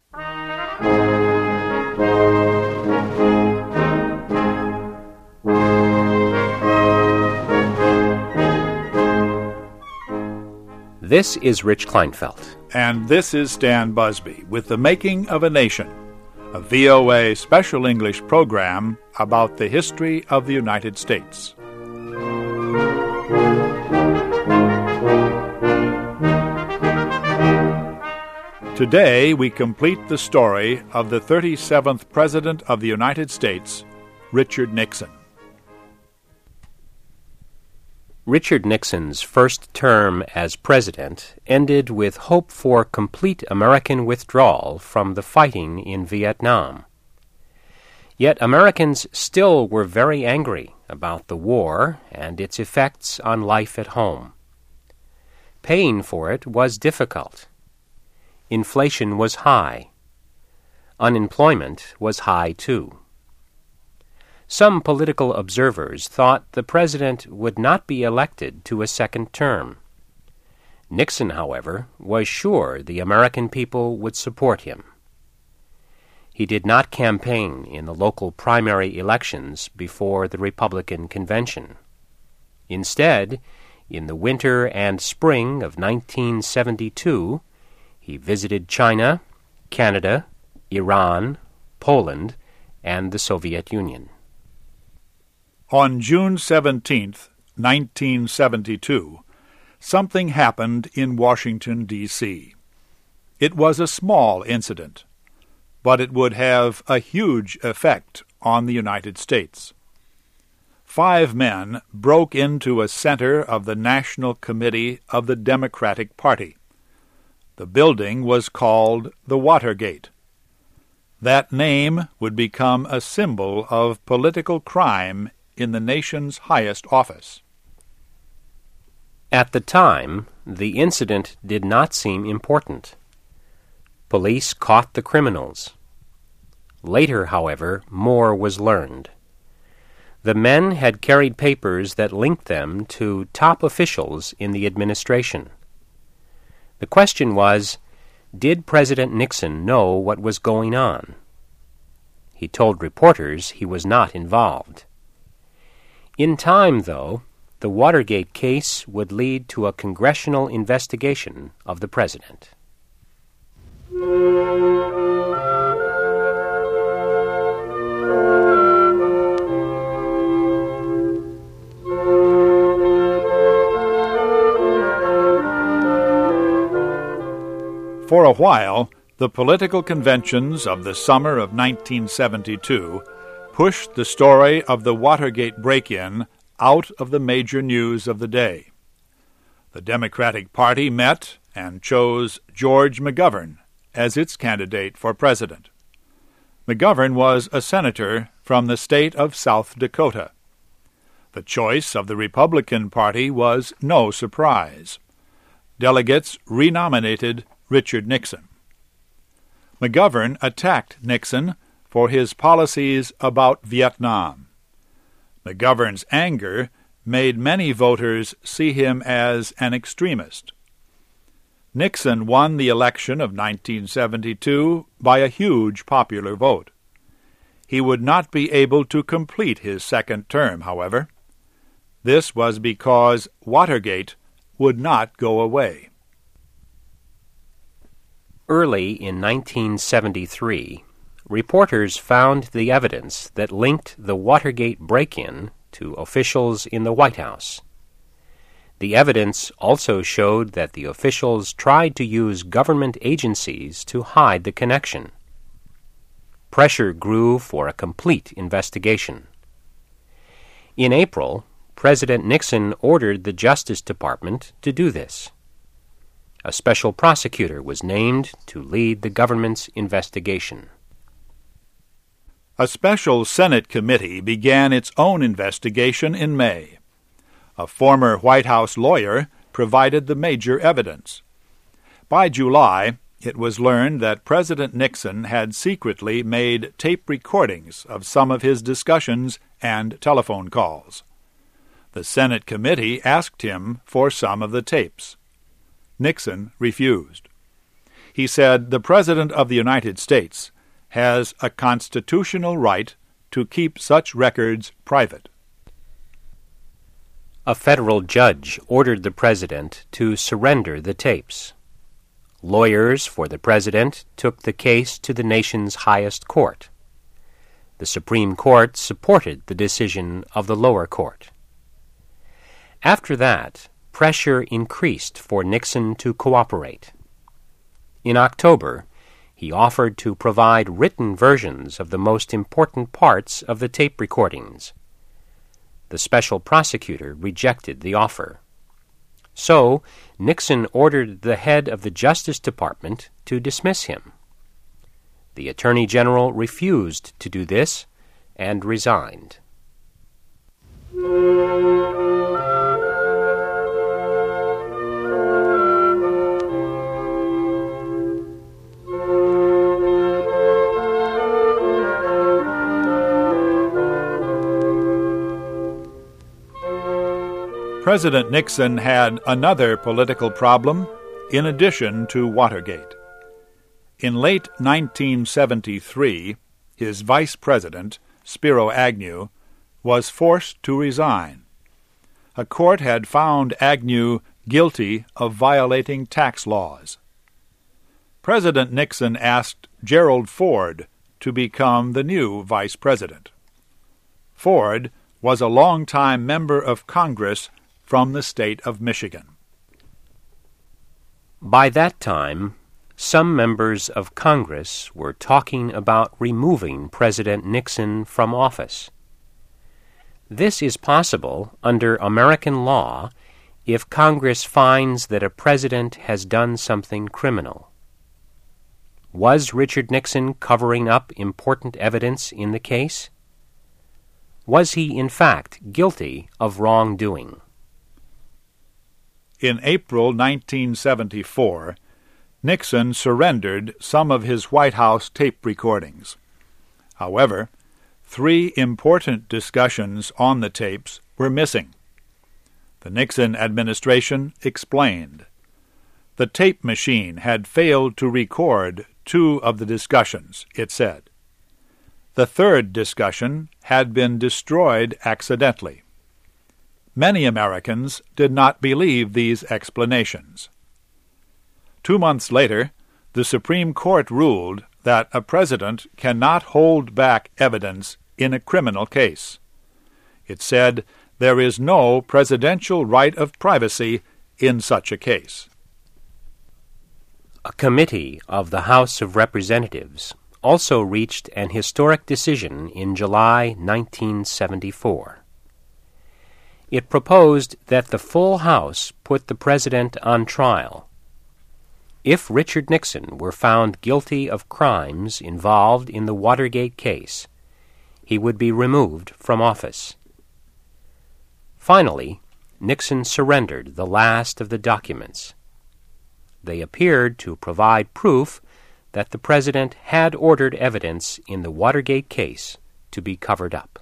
This is Rich Kleinfeld. And this is Stan Busby with The Making of a Nation, a VOA special English program about the history of the United States. Today we complete the story of the 37th President of the United States, Richard Nixon. Richard Nixon's first term as president ended with hope for complete American withdrawal from the fighting in Vietnam. Yet Americans still were very angry about the war and its effects on life at home. Paying for it was difficult. Inflation was high. Unemployment was high, too. Some political observers thought the president would not be elected to a second term. Nixon, however, was sure the American people would support him. He did not campaign in the local primary elections before the Republican convention. Instead, in the winter and spring of 1972, he visited China, Canada, Iran, Poland, and the Soviet Union. On June 17, 1972, something happened in Washington, D.C. It was a small incident, but it would have a huge effect on the United States. 5 men broke into a center of the National Committee of the Democratic Party. The building was called the Watergate. That name would become a symbol of political crime in the nation's highest office. At the time, the incident did not seem important. Police caught the criminals. Later, however, more was learned. The men had carried papers that linked them to top officials in the administration. The question was, did President Nixon know what was going on? He told reporters he was not involved. In time, though, the Watergate case would lead to a congressional investigation of the president. For a while, the political conventions of the summer of 1972 pushed the story of the Watergate break-in out of the major news of the day. The Democratic Party met and chose George McGovern as its candidate for president. McGovern was a senator from the state of South Dakota. The choice of the Republican Party was no surprise. Delegates renominated Richard Nixon. McGovern attacked Nixon for his policies about Vietnam. McGovern's anger made many voters see him as an extremist. Nixon won the election of 1972 by a huge popular vote. He would not be able to complete his second term, however. This was because Watergate would not go away. Early in 1973, reporters found the evidence that linked the Watergate break-in to officials in the White House. The evidence also showed that the officials tried to use government agencies to hide the connection. Pressure grew for a complete investigation. In April, President Nixon ordered the Justice Department to do this. A special prosecutor was named to lead the government's investigation. A special Senate committee began its own investigation in May. A former White House lawyer provided the major evidence. By July, it was learned that President Nixon had secretly made tape recordings of some of his discussions and telephone calls. The Senate committee asked him for some of the tapes. Nixon refused. he said the President of the United States has a constitutional right to keep such records private. A federal judge ordered the President to surrender the tapes. Lawyers for the President took the case to the nation's highest court. The Supreme Court supported the decision of the lower court. After that, pressure increased for Nixon to cooperate. In October, he offered to provide written versions of the most important parts of the tape recordings. The special prosecutor rejected the offer. So, Nixon ordered the head of the Justice Department to dismiss him. The Attorney General refused to do this and resigned. President Nixon had another political problem in addition to Watergate. In late 1973, his vice president, Spiro Agnew, was forced to resign. A court had found Agnew guilty of violating tax laws. President Nixon asked Gerald Ford to become the new vice president. Ford was a longtime member of Congress from the state of Michigan. By that time, some members of Congress were talking about removing President Nixon from office. This is possible under American law if Congress finds that a president has done something criminal. Was Richard Nixon covering up important evidence in the case? Was he, in fact, guilty of wrongdoing? In April 1974, Nixon surrendered some of his White House tape recordings. However, 3 important discussions on the tapes were missing. The Nixon administration explained. The tape machine had failed to record 2 of the discussions, it said. The 3rd discussion had been destroyed accidentally. Many Americans did not believe these explanations. 2 months later, the Supreme Court ruled that a president cannot hold back evidence in a criminal case. It said there is no presidential right of privacy in such a case. A committee of the House of Representatives also reached an historic decision in July 1974. It proposed that the full House put the president on trial. If Richard Nixon were found guilty of crimes involved in the Watergate case, he would be removed from office. Finally, Nixon surrendered the last of the documents. They appeared to provide proof that the president had ordered evidence in the Watergate case to be covered up.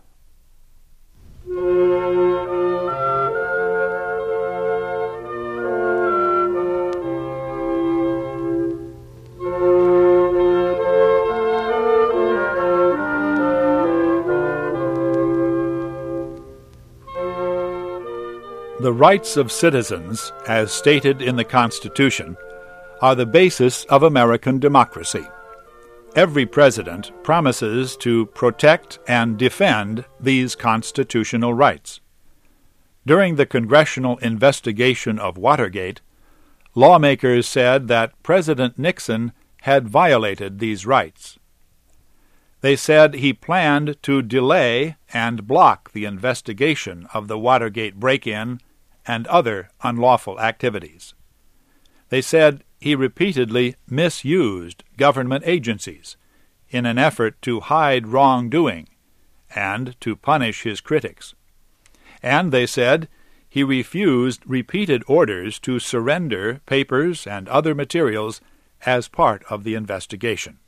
The rights of citizens, as stated in the Constitution, are the basis of American democracy. Every president promises to protect and defend these constitutional rights. During the congressional investigation of Watergate, lawmakers said that President Nixon had violated these rights. They said he planned to delay and block the investigation of the Watergate break-in and other unlawful activities. They said he repeatedly misused government agencies in an effort to hide wrongdoing and to punish his critics. And they said he refused repeated orders to surrender papers and other materials as part of the investigation.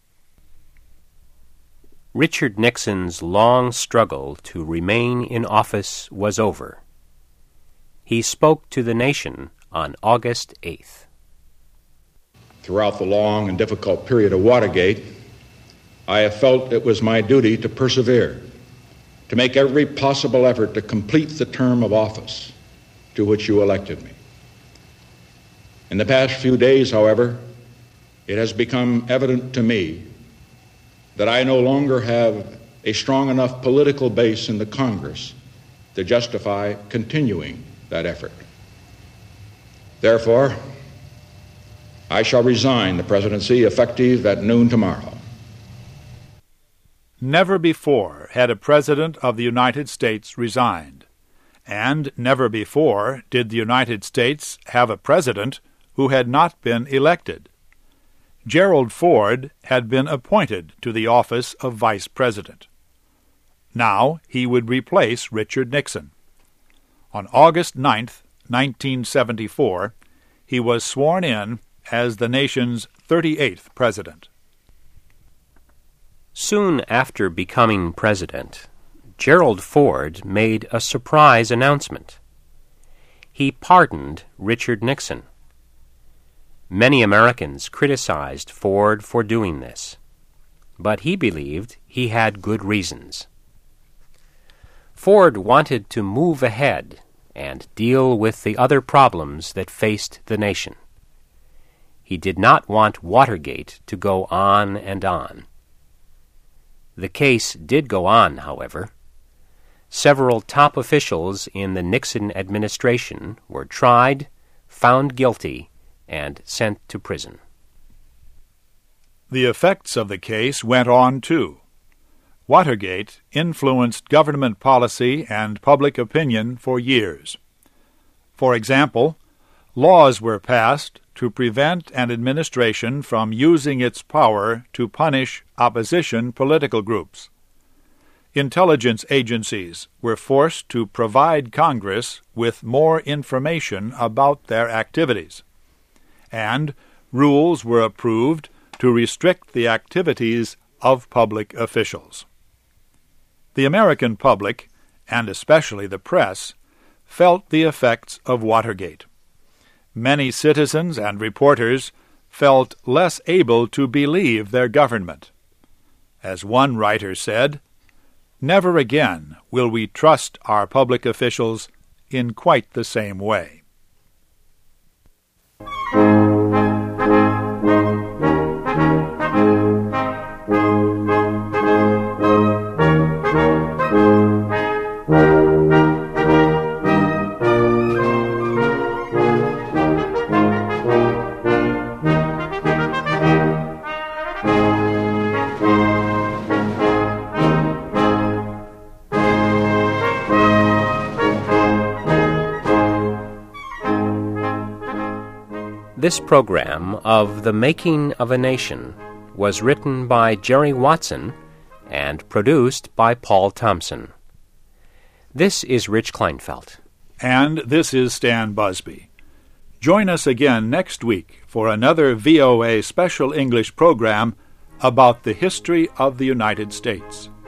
Richard Nixon's long struggle to remain in office was over. He spoke to the nation on August 8th. throughout the long and difficult period of Watergate, I have felt it was my duty to persevere, to make every possible effort to complete the term of office to which you elected me. In the past few days, however, it has become evident to me that I no longer have a strong enough political base in the Congress to justify continuing that effort. Therefore, I shall resign the presidency effective at noon tomorrow. Never before had a President of the United States resigned, and never before did the United States have a President who had not been elected. Gerald Ford had been appointed to the office of Vice President. Now he would replace Richard Nixon. On August 9, 1974, he was sworn in as the nation's 38th President. Soon after becoming president, Gerald Ford made a surprise announcement. He pardoned Richard Nixon. Many Americans criticized Ford for doing this, but he believed he had good reasons. Ford wanted to move ahead and deal with the other problems that faced the nation. He did not want Watergate to go on and on. The case did go on, however. Several top officials in the Nixon administration were tried, found guilty, and sent to prison. The effects of the case went on, too. Watergate influenced government policy and public opinion for years. For example, laws were passed to prevent an administration from using its power to punish opposition political groups. Intelligence agencies were forced to provide Congress with more information about their activities, and rules were approved to restrict the activities of public officials. The American public, and especially the press, felt the effects of Watergate. Many citizens and reporters felt less able to believe their government. As one writer said, "Never again will we trust our public officials in quite the same way." This program of The Making of a Nation was written by Jerry Watson and produced by Paul Thompson. This is Rich Kleinfeld. And this is Stan Busby. Join us again next week for another VOA Special English program about the history of the United States.